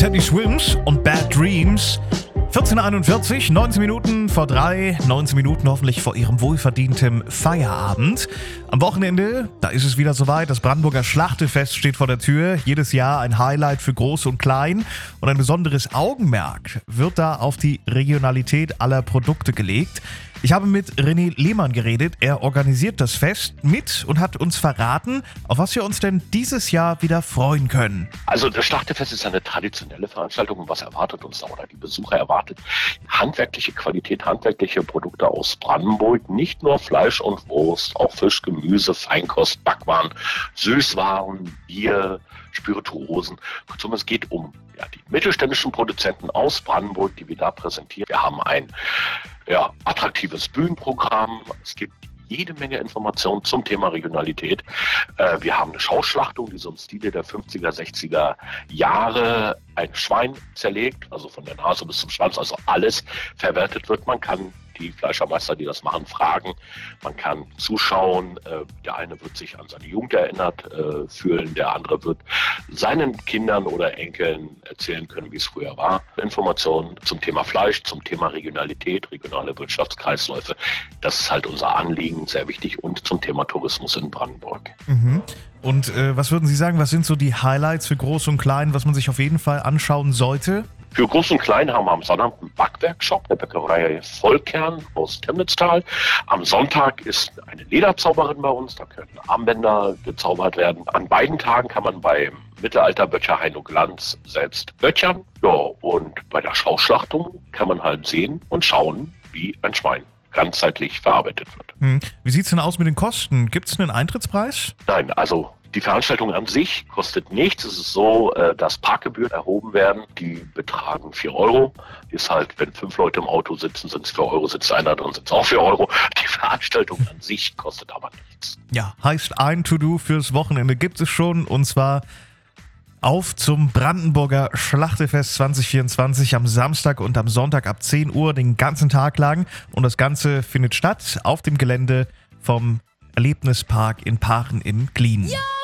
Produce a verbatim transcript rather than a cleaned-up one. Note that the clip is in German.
Teddy Swims und Bad Dreams. vierzehn Uhr einundvierzig, neunzehn Minuten vor drei, neunzehn Minuten hoffentlich vor ihrem wohlverdienten Feierabend. Am Wochenende, da ist es wieder soweit, das Brandenburger Schlachtefest steht vor der Tür. Jedes Jahr ein Highlight für Groß und Klein. Und ein besonderes Augenmerk wird da auf die Regionalität aller Produkte gelegt. Ich habe mit René Lehmann geredet. Er organisiert das Fest mit und hat uns verraten, auf was wir uns denn dieses Jahr wieder freuen können. Also das Schlachtefest ist eine traditionelle Veranstaltung. Und was erwartet uns da oder die Besucher erwartet? Handwerkliche Qualität, handwerkliche Produkte aus Brandenburg. Nicht nur Fleisch und Wurst, auch Fisch, Gemüse, Feinkost, Backwaren, Süßwaren, Bier, Spirituosen. Kurzum, es geht um ja, die mittelständischen Produzenten aus Brandenburg, die wir da präsentieren. Wir haben ein ja, attraktives Bühnenprogramm. Es gibt jede Menge Informationen zum Thema Regionalität. Äh, wir haben eine Schauschlachtung, die so im Stile der fünfziger, sechziger Jahre ein Schwein zerlegt, also von der Nase bis zum Schwanz, also alles verwertet wird. Man kann die Fleischermeister, die das machen, fragen. Man kann zuschauen. Äh, der eine wird sich an seine Jugend erinnert äh, fühlen, der andere wird seinen Kindern oder Enkeln erzählen können, wie es früher war. Informationen zum Thema Fleisch, zum Thema Regionalität, regionale Wirtschaftskreisläufe. Das ist halt unser Anliegen, sehr wichtig. Und zum Thema Tourismus in Brandenburg. Mhm. Und äh, was würden Sie sagen, was sind so die Highlights für Groß und Klein, was man sich auf jeden Fall anschauen sollte? Für Groß und Klein haben wir am Sonntag einen Backwerkshop der Bäckerei Vollkern aus Temnitztal. Am Sonntag ist eine Lederzauberin bei uns, da können Armbänder gezaubert werden. An beiden Tagen kann man beim Mittelalterböttcher Heino Glanz selbst böttchern. Ja, und bei der Schauschlachtung kann man halt sehen und schauen, wie ein Schwein ganzheitlich verarbeitet wird. Hm. Wie sieht's denn aus mit den Kosten? Gibt es einen Eintrittspreis? Nein, also die Veranstaltung an sich kostet nichts. Es ist so, dass Parkgebühren erhoben werden. Die betragen vier Euro. Ist halt, wenn fünf Leute im Auto sitzen, sind es vier Euro. Sitzt einer drin, sind es auch vier Euro. Die Veranstaltung an sich kostet aber nichts. Ja, heißt ein To-Do fürs Wochenende gibt es schon. Und zwar auf zum Brandenburger Schlachtefest zwanzig vierundzwanzig am Samstag und am Sonntag ab zehn Uhr den ganzen Tag lang. Und das Ganze findet statt auf dem Gelände vom Erlebnispark in Paachen in Glien. Ja!